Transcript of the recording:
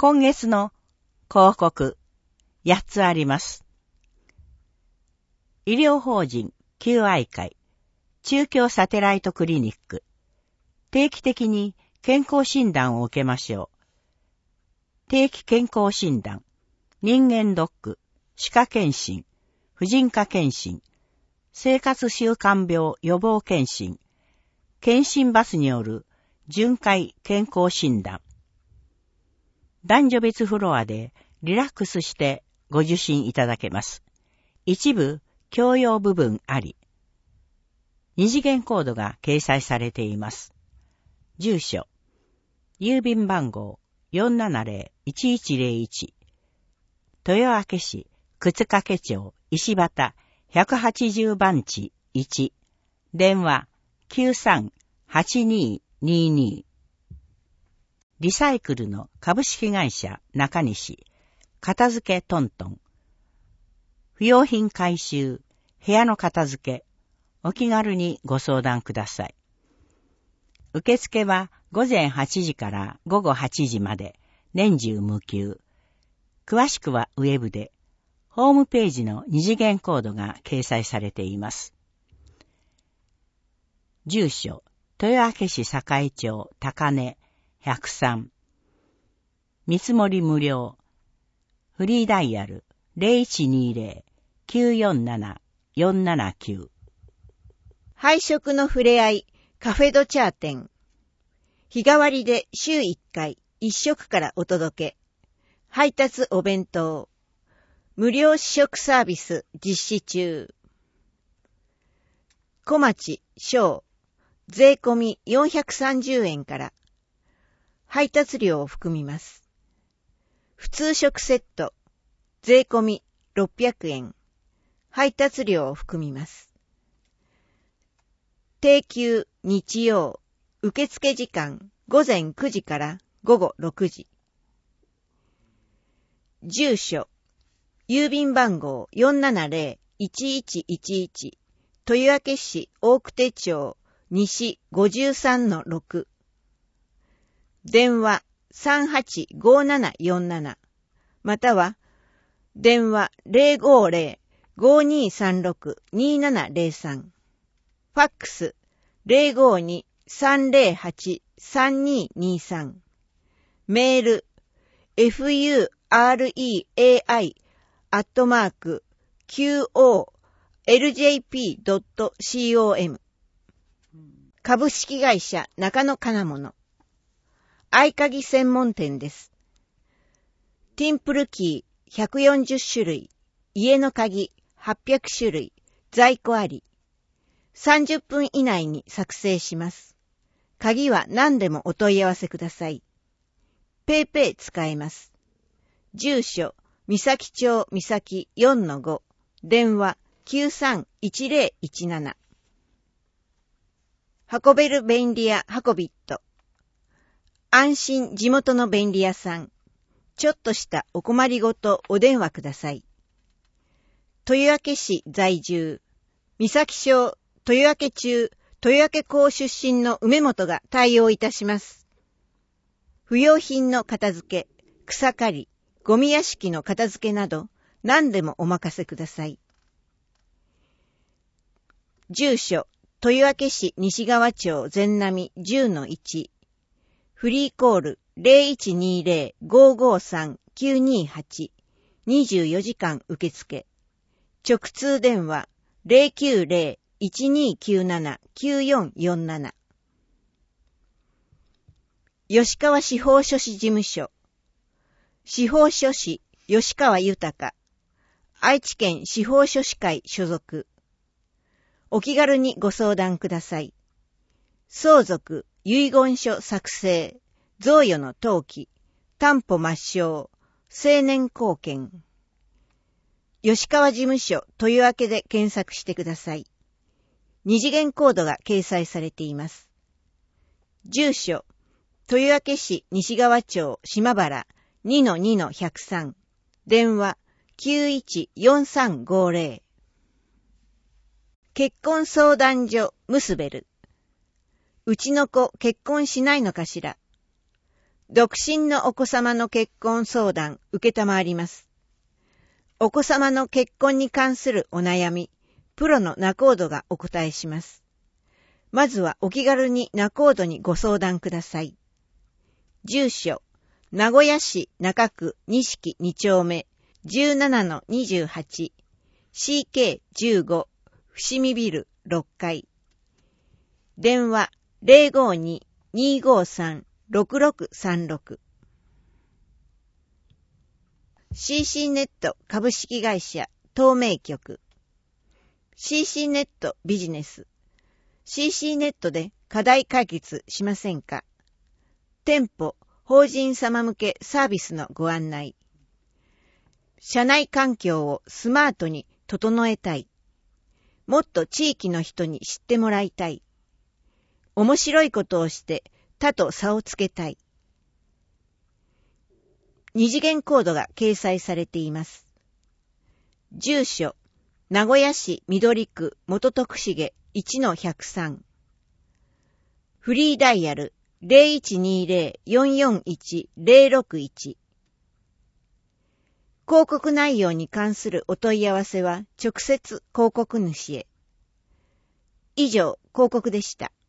今月の広告8つあります。医療法人救愛会中京サテライトクリニック。定期的に健康診断を受けましょう。定期健康診断、人間ドック、歯科検診、婦人科検診、生活習慣病予防検診、検診バスによる巡回健康診断。男女別フロアでリラックスしてご受診いただけます。一部共用部分あり。二次元コードが掲載されています。住所、郵便番号 470-1101 豊明市沓掛町石畑180番地1電話 93-8222 リサイクルの株式会社中西片付けトントン不用品回収部屋の片付けお気軽にご相談ください。受付は午前8時から午後8時まで年中無休。詳しくはウェブでホームページの二次元コードが掲載されています。住所、豊明市栄町高根103。見積もり無料。フリーダイヤル 0120-947-479。 配食のふれあいカフェドチャー店。日替わりで週1回1食からお届け。配達お弁当。無料試食サービス実施中。小町小税込み430円から。配達料を含みます。普通食セット税込み600円。配達料を含みます。定休日曜受付時間午前9時から午後6時。住所郵便番号 470-1111 豊明市大久手町西 53-6 電話 385747 または電話 050-5236-2703 ファックス 052-308-3223 メール fureai@qoljp.com 株式会社中野金物合鍵専門店です。ティンプルキー140種類、家の鍵800種類、在庫あり。30分以内に作成します。鍵は何でもお問い合わせください。ペイペイ使えます。住所、三崎町三崎 4-5 電話 931017 運べる便利屋ハコビット安心地元の便利屋さん。ちょっとしたお困りごとお電話ください。豊明市在住、三崎町豊明中、豊明港出身の梅本が対応いたします。不要品の片付け、草刈り、ゴミ屋敷の片付けなど何でもお任せください。住所、豊明市西川町全並 10-1 フリーコール 0120-553-928 24時間受付直通電話 090-1297-9447 吉川司法書士事務所司法書士吉川豊愛知県司法書士会所属お気軽にご相談ください。相続、遺言書作成、贈与の登記、担保抹消、成年後見。吉川事務所豊明で検索してください。二次元コードが掲載されています。住所、豊明市西川町島原 2-2-103 電話 914350 結婚相談所ムスベルうちの子結婚しないのかしら。 独身のお子様の結婚相談受けたまわります。お子様の結婚に関するお悩み、プロの仲人がお答えします。まずはお気軽に仲人にご相談ください。住所、名古屋市中区錦2丁目 17-28 CK15 伏見ビル6階。電話 052-253-6636。CC ネット株式会社東名局。CC ネットビジネス。CC ネットで課題解決しませんか？店舗、法人様向けサービスのご案内。社内環境をスマートに整えたい。もっと地域の人に知ってもらいたい。面白いことをして他と差をつけたい。二次元コードが掲載されています。住所、名古屋市緑区元徳重 1-103。フリーダイヤル 0120-441-061。広告内容に関するお問い合わせは直接広告主へ。以上、広告でした。